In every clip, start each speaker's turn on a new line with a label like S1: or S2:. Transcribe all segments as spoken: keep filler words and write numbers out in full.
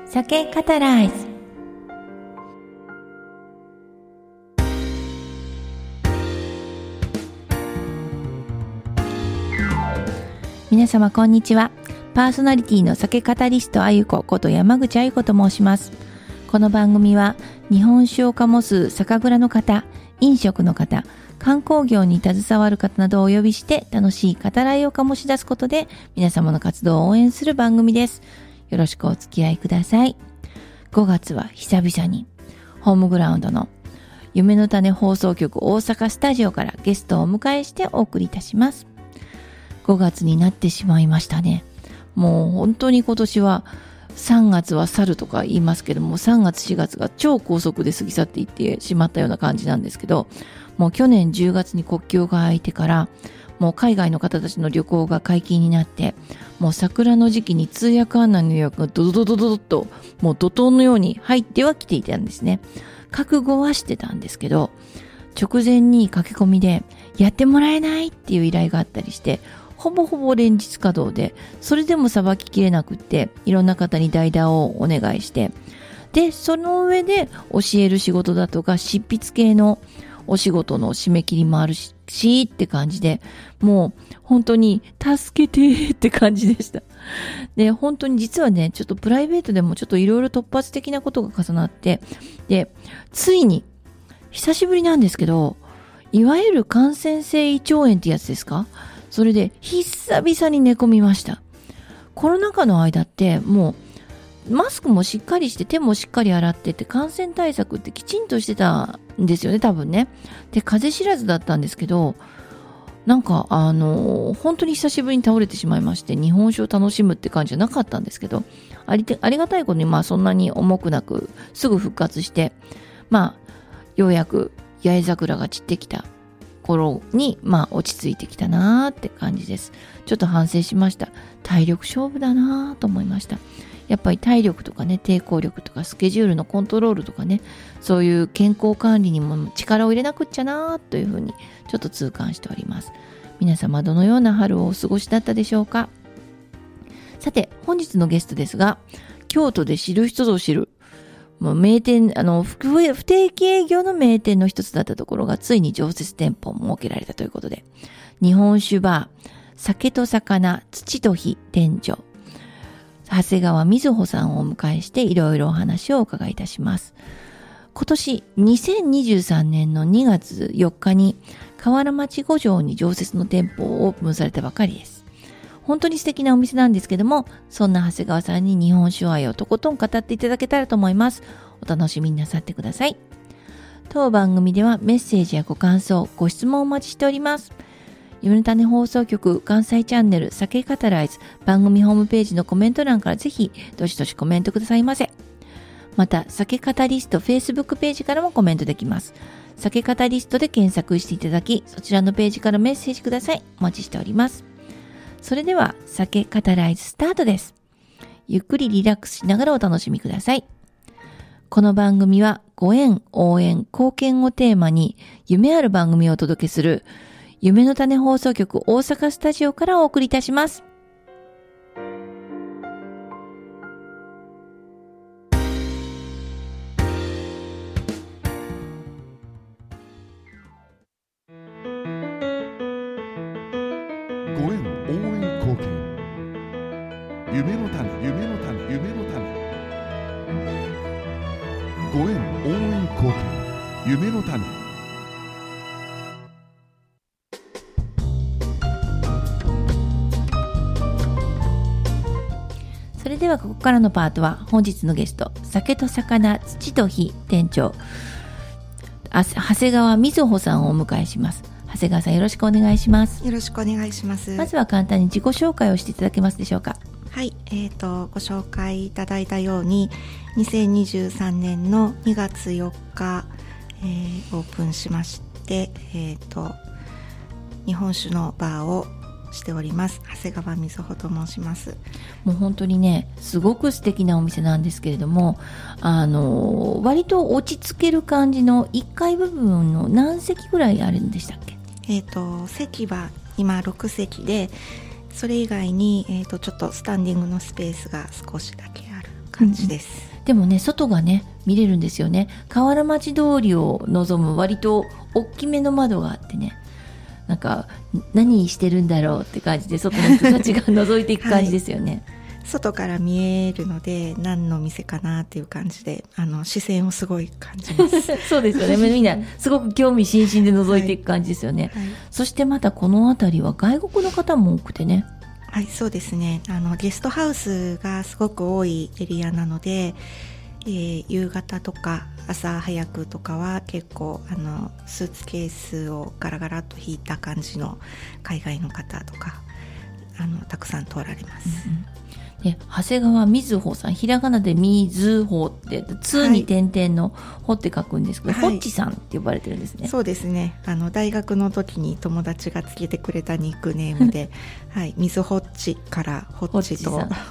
S1: 酒カタライズ。皆様こんにちは。パーソナリティの酒カタリストあゆここと山口あゆこと申します。この番組は日本酒を醸す酒蔵の方、飲食の方、観光業に携わる方などをお呼びして楽しい語らいを醸し出すことで皆様の活動を応援する番組です。よろしくお付き合いください。ごがつは久々にホームグラウンドの夢の種放送局大阪スタジオからゲストをお迎えしてお送りいたします。ごがつになってしまいましたね。もう本当に今年はさんがつは去るとか言いますけども、さんがつしがつが超高速で過ぎ去っていってしまったような感じなんですけど、もう去年じゅうがつに国境が開いてからもう海外の方たちの旅行が解禁になって、もう桜の時期に通訳案内の予約がドドドドドドともう怒涛のように入ってはきていたんですね。覚悟はしてたんですけど、直前に駆け込みでやってもらえないっていう依頼があったりして、ほぼほぼ連日稼働で、それでもさばききれなくって、いろんな方に代打をお願いして、でその上で教える仕事だとか執筆系のお仕事の締め切りもあるしって感じで、もう本当に助けてって感じでした。で本当に実はね、ちょっとプライベートでもちょっといろいろ突発的なことが重なって、でついに久しぶりなんですけど、いわゆる感染性胃腸炎ってやつですか、それで久々に寝込みました。コロナ禍の間ってもうマスクもしっかりして手もしっかり洗ってって感染対策ってきちんとしてたんですよね、多分ね。で風邪知らずだったんですけど、なんかあの本当に久しぶりに倒れてしまいまして、日本酒を楽しむって感じじゃなかったんですけど、ありてありがたいことにまあそんなに重くなくすぐ復活して、まあようやく八重桜が散ってきた頃にまあ落ち着いてきたなーって感じです。ちょっと反省しました。体力勝負だなーと思いました。やっぱり体力とかね、抵抗力とかスケジュールのコントロールとかね、そういう健康管理にも力を入れなくっちゃなーというふうにちょっと痛感しております。皆様どのような春をお過ごしだったでしょうか。さて本日のゲストですが、京都で知る人ぞ知るもう名店、あの不定期営業の名店の一つだったところがついに常設店舗を設けられたということで、日本酒バー酒と魚土と火店長長谷川瑞穂さんをお迎えしていろいろお話をお伺いいたします。今年にせんにじゅうさんねんのにがつよっかに河原町五条に常設の店舗をオープンされたばかりです。本当に素敵なお店なんですけども、そんな長谷川さんに日本酒愛をとことん語っていただけたらと思います。お楽しみになさってください。当番組ではメッセージやご感想、ご質問をお待ちしております。夢の種放送局関西チャンネル酒カタライズ番組ホームページのコメント欄からぜひどしどしコメントくださいませ。また酒カタリスト Facebook ページからもコメントできます。酒カタリストで検索していただき、そちらのページからメッセージください。お待ちしております。それでは酒カタライズスタートです。ゆっくりリラックスしながらお楽しみください。この番組はご縁、応援、貢献をテーマに夢ある番組をお届けする夢の種放送局大阪スタジオからお送りいたします。
S2: ご縁、応援、貢献、夢の種、夢の種、夢の種、ご縁、応援、貢献、夢の種。
S1: それではここからのパートは本日のゲスト、酒と魚土と火店長長谷川瑞穂さんをお迎えします。長谷川さん、よろしくお願いします。
S3: よろしくお願いします。
S1: まずは簡単に自己紹介をしていただけますでしょうか。
S3: はい、えーと、ご紹介いただいたようににせんにじゅうさんねんのにがつよっか、えー、オープンしまして、えーと、日本酒のバーをしております長谷川瑞穂と申します。
S1: もう本当にね、すごく素敵なお店なんですけれども、あの割と落ち着ける感じのいっかい部分の何席ぐらいあるんでしたっけ。
S3: えーと、席は今ろくせきで、それ以外に、えーと、ちょっとスタンディングのスペースが少しだけある感じです、
S1: うん、でもね外がね見れるんですよね。河原町通りを望む割と大きめの窓があってね、なんか何してるんだろうって感じで外の人たちが覗いていく感じですよね、
S3: はい、外から見えるので何の店かなっていう感じで、あの視線をすごい感じます
S1: そうですよね、みんなすごく興味津々で覗いていく感じですよね、はいはい、そしてまたこの辺りは外国の方も多くてね。
S3: はい、そうですね、あのゲストハウスがすごく多いエリアなので、えー、夕方とか朝早くとかは結構あのスーツケースをガラガラっと引いた感じの海外の方とかあのたくさん通られます、
S1: うんうんで長谷川瑞穂さん、ひらがなでみずほってつに点々のほって書くんですけど、はい、ホッチさんって呼ばれてるんですね。
S3: そうですね、あの大学の時に友達がつけてくれたニックネームではい、みずほっちからホッチとはい、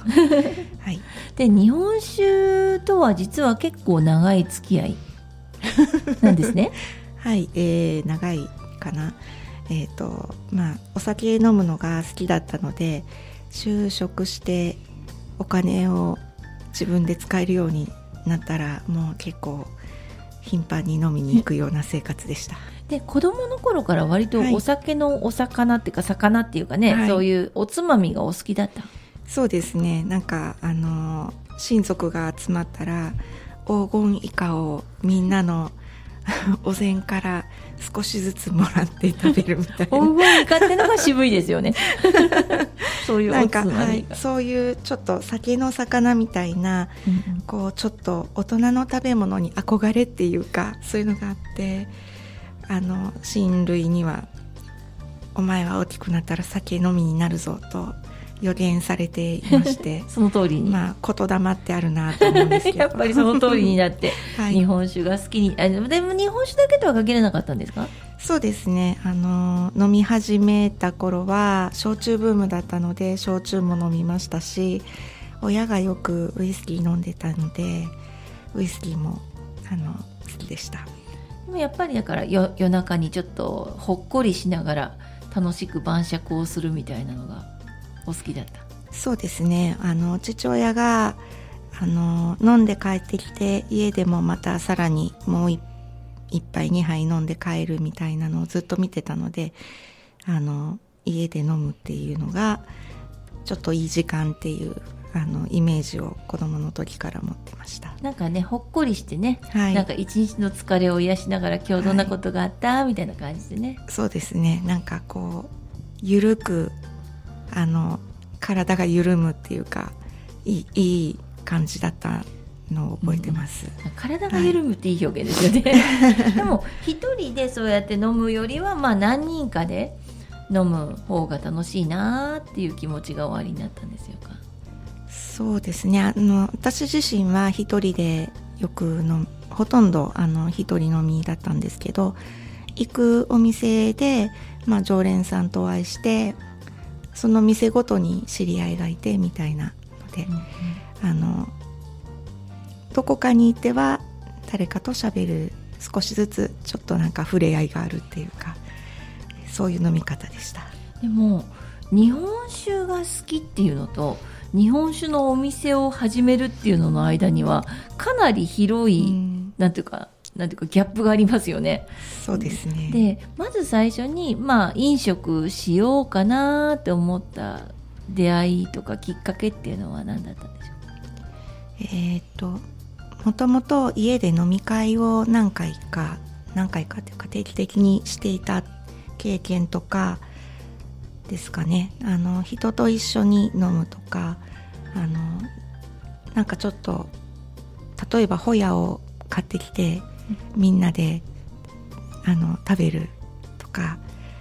S1: で日本酒とは実は結構長い付き合いなんですね
S3: はい、えー、長いかな、えーとまあ、お酒飲むのが好きだったので就職してお金を自分で使えるようになったらもう結構頻繁に飲みに行くような生活でした。
S1: で子供の頃から割とお酒のお魚っていうか魚っていうかね、はい、そういうおつまみがお好きだった。
S3: そうですね、なんかあの親族が集まったら黄金イカをみんなのお膳から少しずつもらって食べるみたいな。
S1: 黄金イカってのが渋いですよねそういうおつまみが、はい、
S3: そういうちょっと酒の魚みたいな、うんうん、こうちょっと大人の食べ物に憧れっていうかそういうのがあって、あの親類にはお前は大きくなったら酒飲みになるぞと予言されていまして
S1: その通りに、
S3: まあ、言霊ってあるなと思うんですけど
S1: やっぱりその通りになって、はい、日本酒が好きにあでも日本酒だけとは限らなかったんですか？
S3: そうですね、あの飲み始めた頃は焼酎ブームだったので焼酎も飲みましたし、親がよくウイスキー飲んでたのでウイスキーもあの好きでした。
S1: でもやっぱりだからよ夜中にちょっとほっこりしながら楽しく晩酌をするみたいなのがお好きだった？
S3: そうですね、あの父親があの飲んで帰ってきて家でもまたさらにもう一杯二杯飲んで帰るみたいなのをずっと見てたので、あの家で飲むっていうのがちょっといい時間っていうあのイメージを子供の時から持ってました。
S1: なんかねほっこりしてね、はい、なんか一日の疲れを癒しながら今日どんなことがあった、はい、みたいな感じでね。
S3: そうですね、なんかこうゆるくあの体が緩むっていうかいい、いい感じだったのを覚えてます、
S1: うん、体が緩むっていい表現ですよね、はい、でも一人でそうやって飲むよりはまあ何人かで飲む方が楽しいなっていう気持ちがおありになったんですよか？
S3: そうですね、あの私自身は一人でよくのほとんどあの一人飲みだったんですけど、行くお店で、まあ、常連さんとお会いしてその店ごとに知り合いがいてみたいなので、うんうん、あのどこかに行っては誰かと喋る、少しずつちょっとなんか触れ合いがあるっていうかそういう飲み方でした。で
S1: も日本酒が好きっていうのと日本酒のお店を始めるっていうのの間にはかなり広い、うん、なんていうかなんていうかギャップがありますよね。
S3: そうですね。
S1: でまず最初に、まあ、飲食しようかなって思った出会いとかきっかけっていうのは何だったんでしょうか？
S3: えー、っともともと家で飲み会を何回か何回かというか定期的にしていた経験とかですかね。あの人と一緒に飲むとか、あのなんかちょっと例えばホヤを買ってきてみんなであの食べるとか、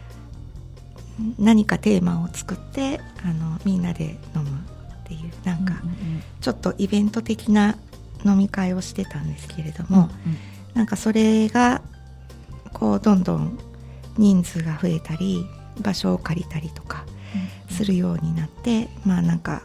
S3: 何かテーマを作ってあのみんなで飲むっていうなんかちょっとイベント的な飲み会をしてたんですけれども、うんうん、なんかそれがこうどんどん人数が増えたり場所を借りたりとかするようになって、うんうん、まあなんか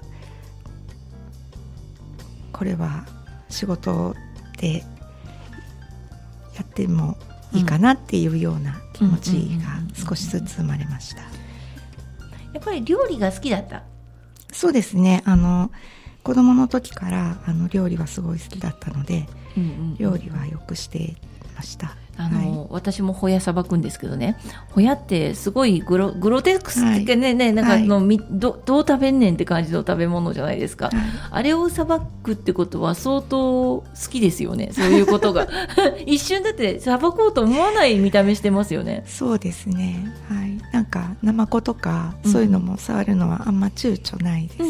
S3: これは仕事でやってもいいかなっていうような気持ちが少しずつ生まれました。
S1: やっぱり料理が好きだった？
S3: そうですね、あの子供の時からあの料理はすごい好きだったので、
S1: うんうん、
S3: 料理はよくしてました。
S1: あの、はい、私もホヤさばくんですけどね、ホヤってすごいグ ロ, グロテクスってね、はい、ねなんかの、はい、ど, どう食べんねんって感じの食べ物じゃないですか、はい、あれをさばくってことは相当好きですよね、そういうことが一瞬だってさばこうと思わない見た目してますよね。
S3: そうですね、はい、なんかナマコとかそういうのも触るのはあんま躊躇ないです。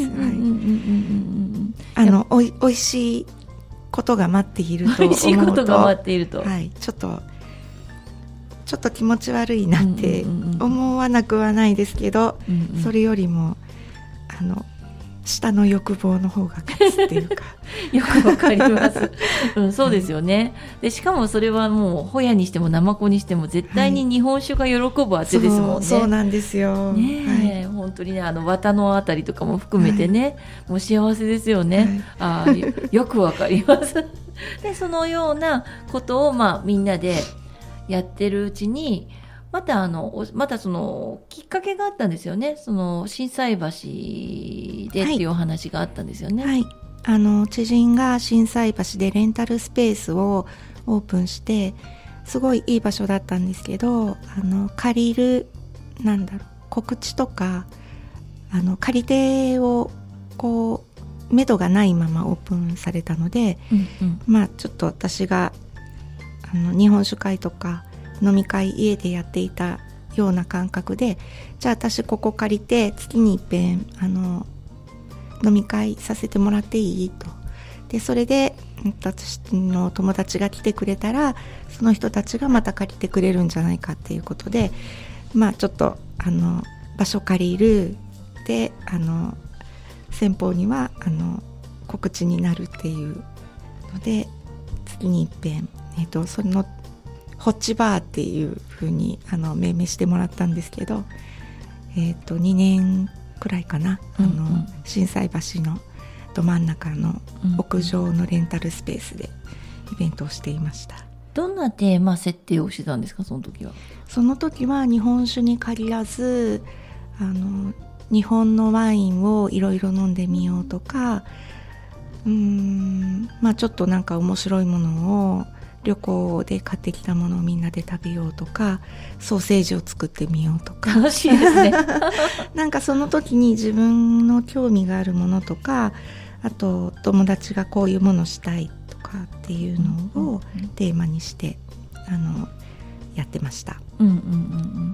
S3: おいしいことが待っていると思うと、美味しいことが待っていると、はい、ちょっとちょっと気持ち悪いなって思わなくはないですけど、うんうん、それよりもあの下の欲望の方が勝つっていうか
S1: よくわかります、うん、そうですよね。でしかもそれはもうホヤにしてもナマコにしても絶対に日本酒が喜ぶ味ですもんね、はい、
S3: そう、そうなんですよ、
S1: ね、はい、本当にね、あの綿のあたりとかも含めてね、はい、もう幸せですよね、はい、あ よ, よくわかりますでそのようなことを、まあ、みんなでやってるうちにまたあのまたそのきっかけがあったんですよね。その心斎橋でっていうお話があったんですよね。
S3: はい、はい、あの知人が心斎橋でレンタルスペースをオープンしてすごいいい場所だったんですけど、あの借りるなんだろう告知とかあの借り手をこう目処がないままオープンされたので、うんうん、まあちょっと私があの日本酒会とか飲み会家でやっていたような感覚で、じゃあ私ここ借りて月に一遍あの飲み会させてもらっていいと。でそれで私の友達が来てくれたらその人たちがまた借りてくれるんじゃないかっていうことで、まあちょっとあの場所借りるであの先方にはあの告知になるっていうので月に一遍、えっと、そのホッチバーっていう風にあの命名してもらったんですけど、えっとにねんくらいかな、うんうん、あの心斎橋のど真ん中の屋上のレンタルスペースでイベントをしていました。
S1: どんなテーマ設定をしてたんですか、その時は。
S3: その時は日本酒に限らずあの日本のワインをいろいろ飲んでみようとか、うーん、まあちょっとなんか面白いものを旅行で買ってきたものをみんなで食べようとか、ソーセージを作ってみようとか。
S1: 楽しいですね
S3: なんかその時に自分の興味があるものとか、あと友達がこういうものしたいとかっていうのをテーマにして、うんうんうん、あのやってました、
S1: うんうんうん、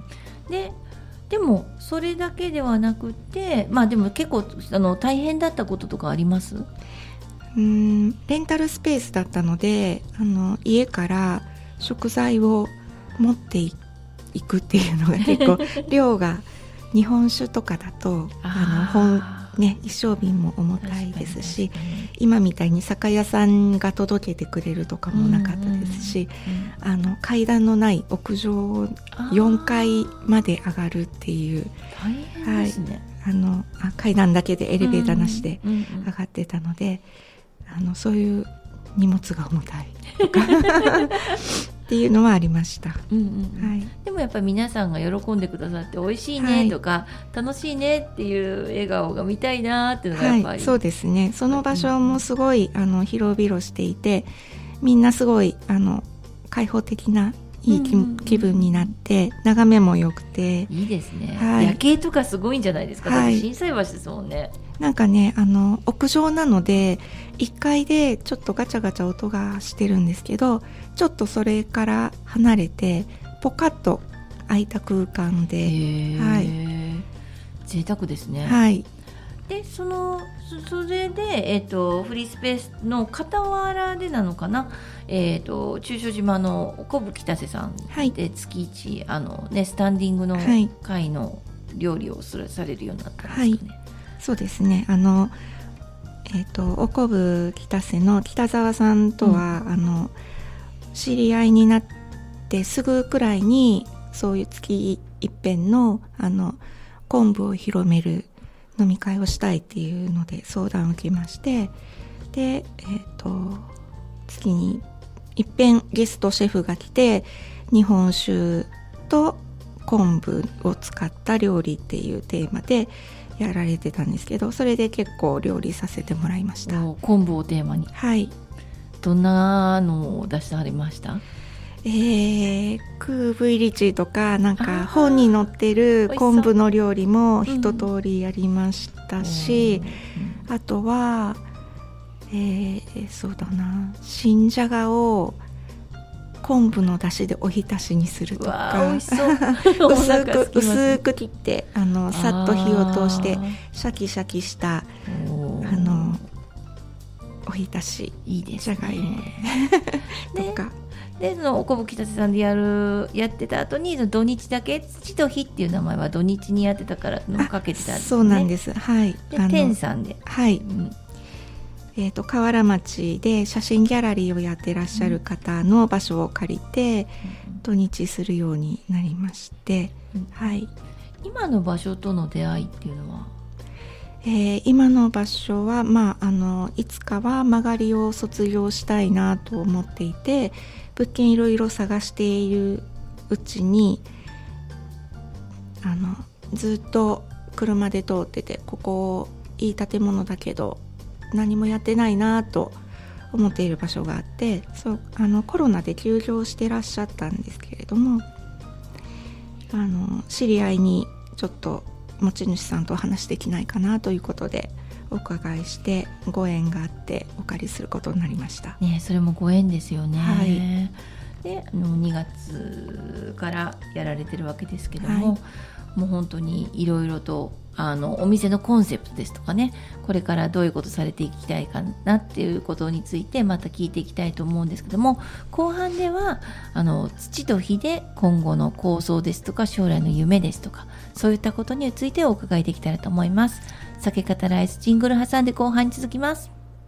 S1: ででもそれだけではなくて、まあでも結構あの大変だったこととかあります？
S3: うーんレンタルスペースだったので、あの家から食材を持っていくっていうのが結構量が日本酒とかだとあの本、ね、一升瓶も重たいですし、今みたいに酒屋さんが届けてくれるとかもなかったですし、うんうんうん、あの階段のない屋上よんかいまで上がるっていう
S1: 大変ですね、
S3: はい、あのあ階段だけでエレベーターなしで上がってたので、うんうんうんあのそういう荷物が重たいとかっていうのはありました、うんうんはい、
S1: でもやっぱり皆さんが喜んでくださって美味しいねとか、はい、楽しいねっていう笑顔が見たいなっていうのがやっぱり、はい、
S3: そうですね。その場所もすごいあの広々していて、みんなすごいあの開放的ないい 気,、うんうんうん、気分になって眺めも良くて
S1: いいですね、はい、夜景とかすごいんじゃないですか、はい、だって心斎橋ですもんね。
S3: なんかねあの屋上なのでいっかいでちょっとガチャガチャ音がしてるんですけど、ちょっとそれから離れてポカッと空いた空間で、はい、
S1: 贅沢ですね。
S3: はい。
S1: でそのそれで、えー、とフリースペースの傍らでなのかな、えー、と中小島の小吹田瀬さんで月一、あのね、スタンディングの会の料理をされるようになったんですかね。はい、
S3: そうですね。あの、えー、とおこぶ北瀬の北沢さんとは、うん、あの知り合いになってすぐくらいにそういう月一遍のあの昆布を広める飲み会をしたいっていうので相談を受けまして、で、えー、と月に一遍ゲストシェフが来て日本酒と昆布を使った料理っていうテーマでやられてたんですけど、それで結構料理させてもらいました。
S1: 昆布をテーマに。
S3: はい。
S1: どんなのを出してはりました？
S3: えー、クーブイリチとかなんか本に載ってる昆布の料理も一通りやりましたし、うん、あとは、えー、そうだな、新じゃがを昆布の出汁でおひたしにするとか、
S1: 美味しそう
S3: 薄く薄く切ってあのさっと火を通してシャキシャキしたあのおひたし、
S1: いいですね、
S3: じゃがいもとか
S1: で、そのおこぶきたせさんでやるやってた後にその土日だけ、土と日っていう名前は土日にやってたからのかけてたんですね。
S3: そうなんです。はい。
S1: で天さんで、
S3: はい、うん、えーと、河原町で写真ギャラリーをやってらっしゃる方の場所を借りて、うん、土日するようになりまして、うん、はい。
S1: 今の場所との出会いっていうのは、
S3: えー、今の場所は、まあ、あのいつかは曲がりを卒業したいなと思っていて、物件いろいろ探しているうちにあのずっと車で通ってて、ここいい建物だけど何もやってないなと思っている場所があって、そうあのコロナで休業してらっしゃったんですけれども、あの知り合いにちょっと持ち主さんとお話できないかなということでお伺いしてご縁があってお借りすることになりました、
S1: ね、それもご縁ですよね、
S3: はい、
S1: であのにがつからやられてるわけですけども、はい、もう本当にいろいろとあのお店のコンセプトですとかね、これからどういうことされていきたいかなっていうことについてまた聞いていきたいと思うんですけども、後半ではあの土と火で今後の構想ですとか将来の夢ですとか、そういったことについてお伺いできたらと思います。酒方ライスジングル挟んで後半に続きます。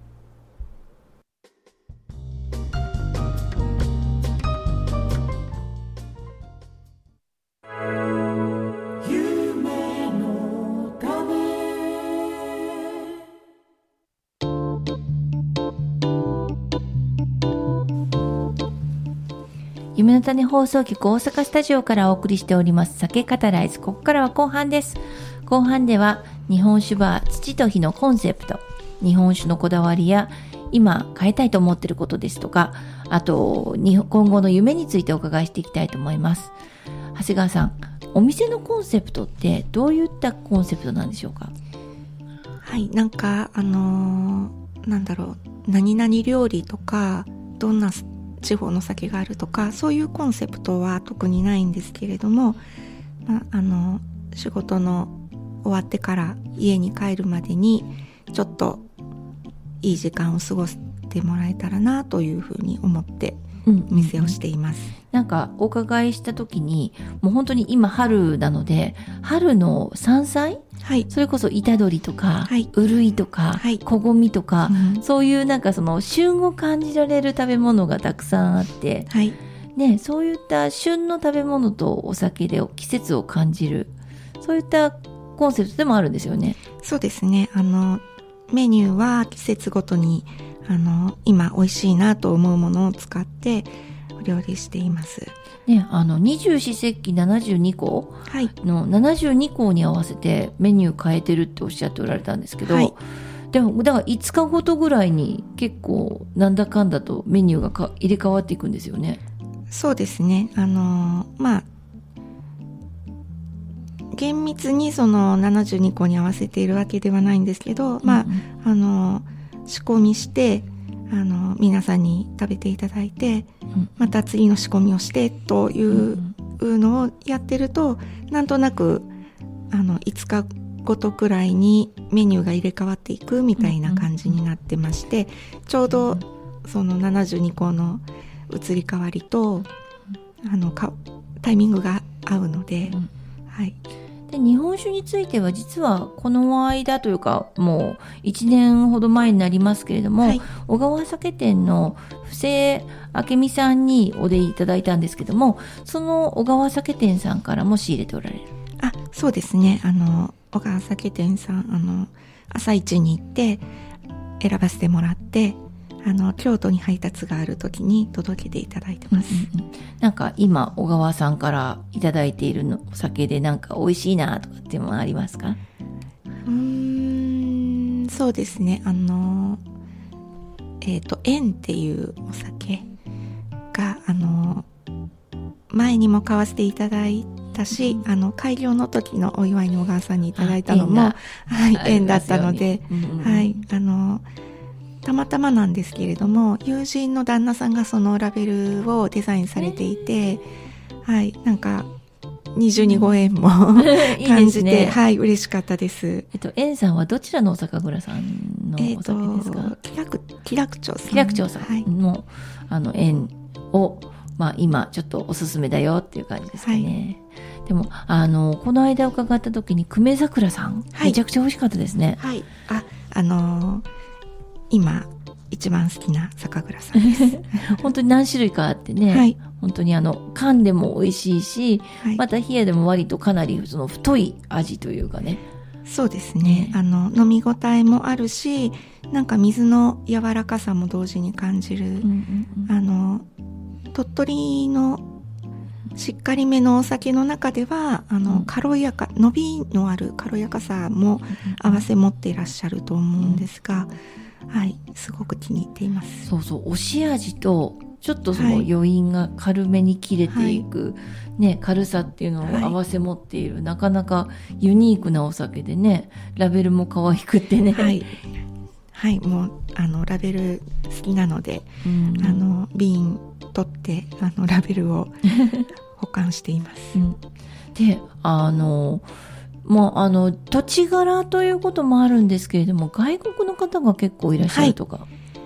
S1: 夢の種放送局大阪スタジオからお送りしております酒方ライス。ここからは後半です。後半では日本酒バー土と火のコンセプト、日本酒のこだわりや今変えたいと思っていることですとか、あと今後の夢についてお伺いしていきたいと思います。長谷川さん、お店のコンセプトってどういったコンセプトなんでしょうか？
S3: はい、なんかあのー、なんだろう、何々料理とかどんな地方の酒があるとか、そういうコンセプトは特にないんですけれども、まあ、あの仕事の終わってから家に帰るまでにちょっといい時間を過ごしてもらえたらなというふうに思ってお店をしています、うんうんうん、
S1: なんかお伺いした時に、もう本当に今春なので春の山菜、はい、それこそ板鶏とか、はい、うるいとか、はい、こごみとか、うん、そういうなんかその旬を感じられる食べ物がたくさんあって、はいね、そういった旬の食べ物とお酒で季節を感じる、そういったコンセプトでもあるんですよね。
S3: そうですね、あのメニューは季節ごとにあの今美味しいなと思うものを使ってお料理しています、
S1: ね、あの二十四節気ななじゅうにこのななじゅうにこに合わせてメニュー変えてるっておっしゃっておられたんですけど、はい、でもだからいつかごとぐらいに結構なんだかんだとメニューがか入れ替わっていくんですよね。
S3: そうですね、あのまあ厳密にそのななじゅうにこに合わせているわけではないんですけど、うんうん、まああの仕込みしてあの皆さんに食べていただいて、うん、また次の仕込みをしてというのをやってると、なんとなくあのいつかごとくらいにメニューが入れ替わっていくみたいな感じになってまして、ちょうどそのななじゅうにこの移り変わりとあのかタイミングが合うので、うん、はい。
S1: で日本酒については実はこの間というかもういちねんほど前になりますけれども、はい、小川酒店の布施明美さんにお出いただいたんですけども、その小川酒店さんからも仕入れておられる？
S3: あ、そうですね、あの小川酒店さん、あの朝一に行って選ばせてもらって、あの京都に配達がある時に届けていただいてます、
S1: うんうんうん、なんか今小川さんからいただいているのお酒でなんか美味しいなとかっていうのはありますか？
S3: うーんそうですね、あのえっ、ー、と円っていうお酒があの前にも買わせていただいたし、あの開業の時のお祝いに小川さんにいただいたのもはい、縁だったので、うんうん、はい、あのたまたまなんですけれども、友人の旦那さんがそのラベルをデザインされていて、はい、なんか二重にご縁も感じて、いいね、はい、嬉しかったです。
S1: えっと、縁さんはどちらのお酒蔵さんのお酒ですか？
S3: えー、気楽気楽町さん。
S1: 気楽町さんの、はい、あの縁を、まあ、今ちょっとおすすめだよっていう感じですかね。はい、でもあのこの間伺った時に久米桜さん、はい、めちゃくちゃ美味しかったですね。
S3: はい、あ、あのー、今一番好きな酒蔵さんです
S1: 本当に何種類かあってね、はい、本当にあの缶でも美味しいし、はい、また冷やでも割とかなりその太い味というかね。
S3: そうですね、あの飲み応えもあるし、なんか水の柔らかさも同時に感じる、うんうんうん、あの鳥取のしっかりめのお酒の中ではあの、うん、軽やか伸びのある軽やかさも合わせ持っていらっしゃると思うんですが、うん、はい、すごく気に入っています。
S1: そうそう、おし味とちょっとその余韻が軽めに切れていく、はいね、軽さっていうのを合わせ持っている、はい、なかなかユニークなお酒でね、ラベルも可愛くってね、
S3: はい、はい、もうあのラベル好きなので、うん、あの瓶取ってあのラベルを保管しています、うん、
S1: で、あのもうあの土地柄ということもあるんですけれども、外国の方が結構いらっしゃるとか、はい、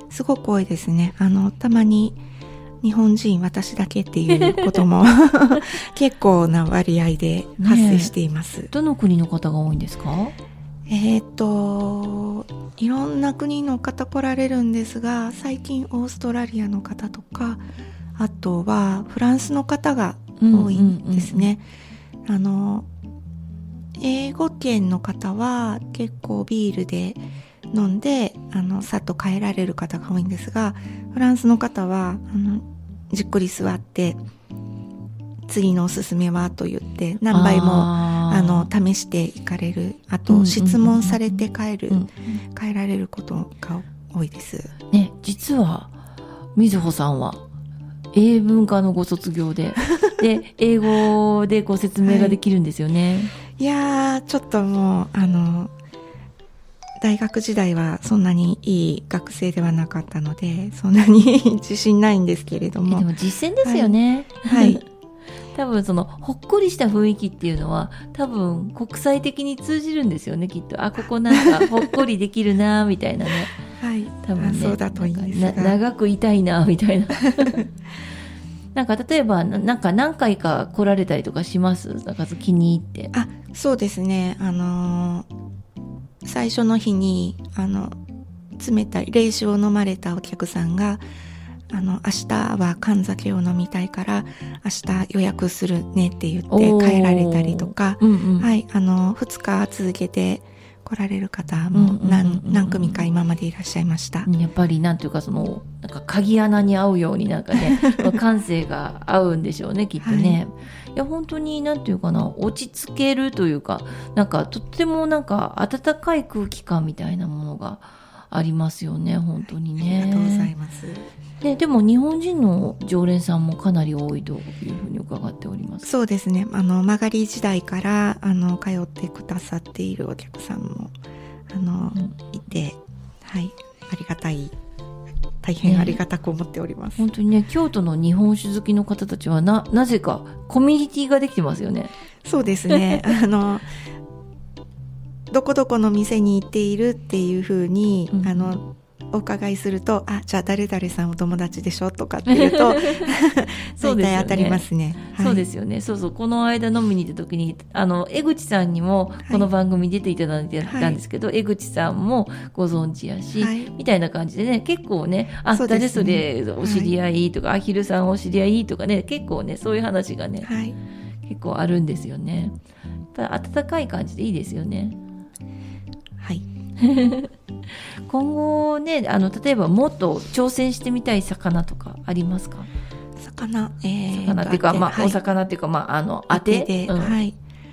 S3: すごく多いですね。あのたまに日本人私だけっていうことも結構な割合で発生しています、ね、
S1: どの国の方が多いんですか？
S3: えーといろんな国の方来られるんですが、最近オーストラリアの方とか、あとはフランスの方が多いんですね、うんうんうん、あの英語圏の方は結構ビールで飲んであのさっと帰られる方が多いんですが、フランスの方はあのじっくり座って次のおすすめはと言って何杯もああの試していかれる、あと質問されて帰る、うんうん、帰られることが多いです、
S1: ね、実はみずほさんは英文科のご卒業でで英語でご説明ができるんですよね、はい、
S3: いやーちょっともうあの大学時代はそんなにいい学生ではなかったのでそんなに自信ないんですけれども、
S1: でも実践ですよね、はい、はい多分そのほっこりした雰囲気っていうのは多分国際的に通じるんですよね、きっと。あ、ここなんかほっこりできるなみたいなね
S3: はい多分ね、そうだといいんですが、
S1: な長くいたいなみたいななんか例えばなんか何回か来られたりとかします？なんか気に入って。
S3: あ、そうですね、あのー、最初の日にあの冷たい冷酒を飲まれたお客さんがあの明日は燗酒を飲みたいから明日予約するねって言って帰られたりとか、うんうん、はい、あのふつか続けて来られる方も 何,、何組か今までいらっしゃいました。
S1: やっぱりなんていうかそのなんか鍵穴に合うようになんかね感性が合うんでしょうねきっとね、はい、いや本当になんていうかな、落ち着けるというか、なんかとってもなんか温かい空気感みたいなものがありますよね、本当にね、
S3: はい、ありがとうございます。
S1: で, でも日本人の常連さんもかなり多いというふうに伺っております。
S3: そうですね、あの曲がり時代からあの通ってくださっているお客さんもあの、うん、いて、はい、ありがたい、大変ありがたく思っております、
S1: ね、本当にね、京都の日本酒好きの方たちは な, なぜかコミュニティができてますよね。
S3: そうですねあのどこどこの店に行っているっていうふうに、うん、あのお伺いすると、あ、じゃあ誰々さんお友達でしょとかっていうと大体当たりますね。
S1: そうですよね、そうそう、この間飲みに行った時にあの江口さんにもこの番組に出ていただいてたんですけど、はい、江口さんもご存知やし、はい、みたいな感じでね、結構ね、あ、誰それお知り合いとか、はい、アヒルさんお知り合いとかね、結構ねそういう話がね、はい、結構あるんですよね。やっぱり温かい感じでいいですよね。
S3: はい
S1: 今後ね、あの例えばもっと挑戦してみたい魚とかありますか？
S3: 魚、えー、
S1: 魚っていうか、まあ、はい、お魚っていうか、まあ、あの当て
S3: で、
S1: うん、
S3: はい、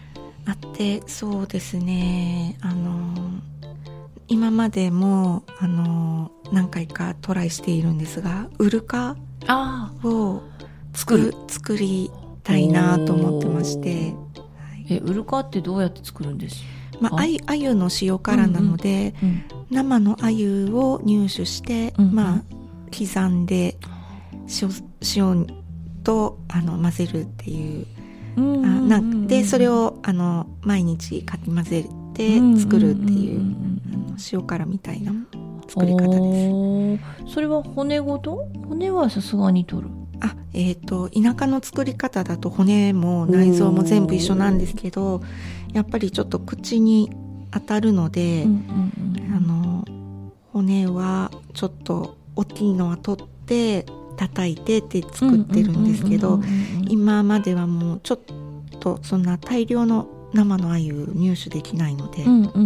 S3: あってそうですね、あの今までもあの何回かトライしているんですが、ウルカを作る作りたいなと思ってまして、はい、
S1: えウルカってどうやって作るんです
S3: まあ、あゆの塩辛なので、うんうんうん、生のあゆを入手して、うんうん、まあ、刻んで 塩, 塩とあの混ぜるっていう、うんうんうん、あなんでそれをあの毎日かき混ぜて作るっていう、うんうんうん、あの塩辛みたいな作り方です。
S1: それは骨ごと？骨はさすがに取る？
S3: あ、えーと、田舎の作り方だと骨も内臓も全部一緒なんですけど、やっぱりちょっと口に当たるので、うんうんうん、あの骨はちょっと大きいのは取って叩いてって作ってるんですけど、今まではもうちょっとそんな大量の生の鮎入手できないので、うんうんうんうん、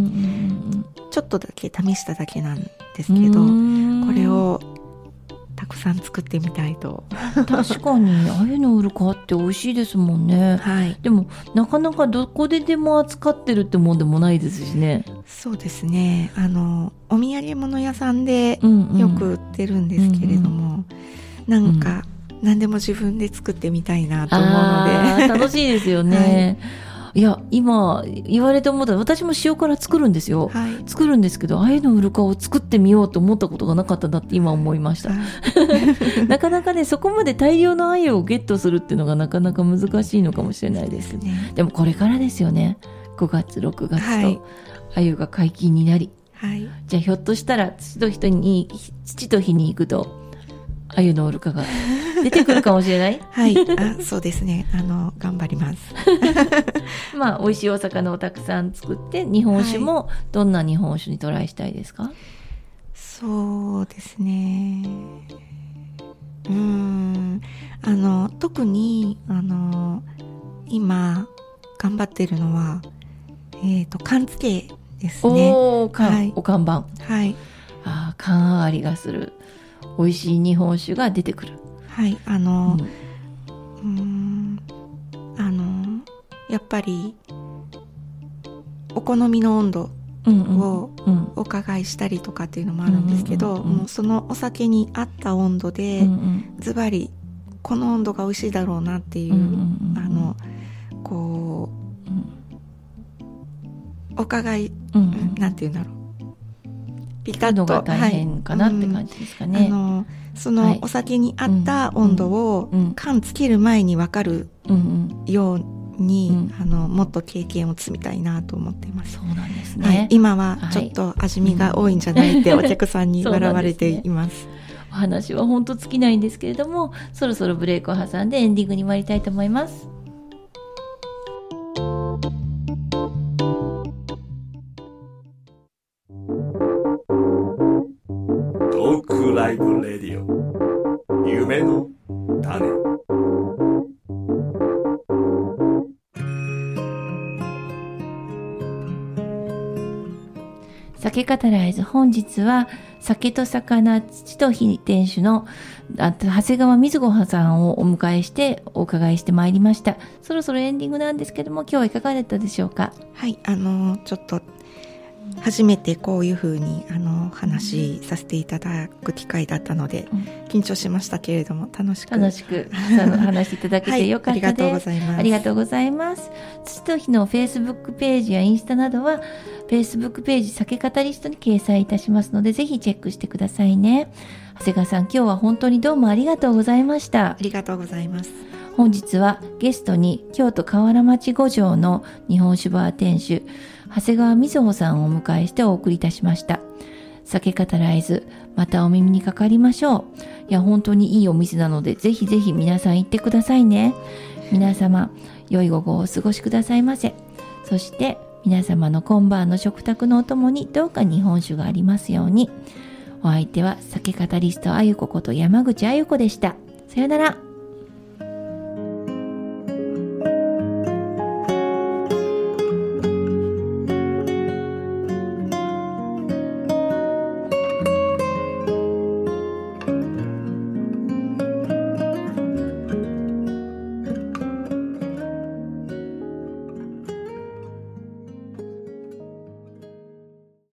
S3: ちょっとだけ試しただけなんですけど、これをたくさん作ってみたいと。
S1: 確かに鮎のウルカって美味しいですもんね、はい、でもなかなかどこででも扱ってるってもんでもないですしね。
S3: そうですね、あのお土産物屋さんでよく売ってるんですけれども、うんうん、なんか、うん、何でも自分で作ってみたいなと思うので
S1: 楽しいですよね、はい、いや今言われて思ったら私も塩辛作るんですよ、はい、作るんですけど鮎のウルカを作ってみようと思ったことがなかったなって今思いました、はい、なかなかねそこまで大量の鮎をゲットするっていうのがなかなか難しいのかもしれないですけど、ね、でもこれからですよね。ごがつろくがつと鮎が解禁になり、はい、じゃあひょっとしたら土と日に土と日に行くと鮎のウルカが出てくるかもしれない
S3: はい、あ、そうですね、あの頑張ります
S1: まあ美味しいお魚をたくさん作って日本酒もどんな日本酒にトライしたいですか？はい、
S3: そうですね、うーんあの特にあの今頑張ってるのは、えーと、缶付けですね。
S1: お、はい、お看板、
S3: はい、
S1: あ、缶上がりがする美味しい日本酒が出てくる。
S3: はい、あの、うん、うーんあのやっぱりお好みの温度をお伺いしたりとかっていうのもあるんですけど、もうそのお酒に合った温度で、うんうん、ズバリこの温度が美味しいだろうなっていう、うんうんうん、あのこう、うん、お伺い、うんうん、なんていうんだろう、ピタッとのが大変かなって感じですかね、はい、うん、あのそのお酒に合った温度を缶つける前に分かるように、うんうん、あのもっと経験を積みたいなと思っています。
S1: そうなんですね、
S3: はい、今はちょっと味見が多いんじゃないってお客さんに笑われています。
S1: お話は本当尽きないんですけれども、そろそろブレイクを挟んでエンディングに参りたいと思います。
S2: トークライブレディオ夢の種。
S1: 酒語らいず、本日は酒と魚土と火店主の長谷川瑞穂さんをお迎えしてお伺いしてまいりました。そろそろエンディングなんですけども、今日はいかがだったでしょうか？
S3: はい、あのちょっと初めてこういう風にあの話させていただく機会だったので、うん、緊張しましたけれども楽しく
S1: 楽しく話していただけてよかったです、はい、ありがとうございます。
S3: ありがとうご
S1: ざいます。土と火のフェイスブックページやインスタなどはフェイスブックページ酒カタリストに掲載いたしますので、ぜひチェックしてくださいね。長谷川さん、今日は本当にどうもありがとうございました。
S3: ありがとうございます。
S1: 本日はゲストに京都河原町五条の日本酒バー店主長谷川瑞穂さんをお迎えしてお送りいたしました。酒語らいず、またお耳にかかりましょう。いや本当にいいお店なので、ぜひぜひ皆さん行ってくださいね。皆様良い午後をお過ごしくださいませ。そして皆様の今晩の食卓のお供にどうか日本酒がありますように。お相手は酒語リストあゆここと山口あゆこでした。さよなら。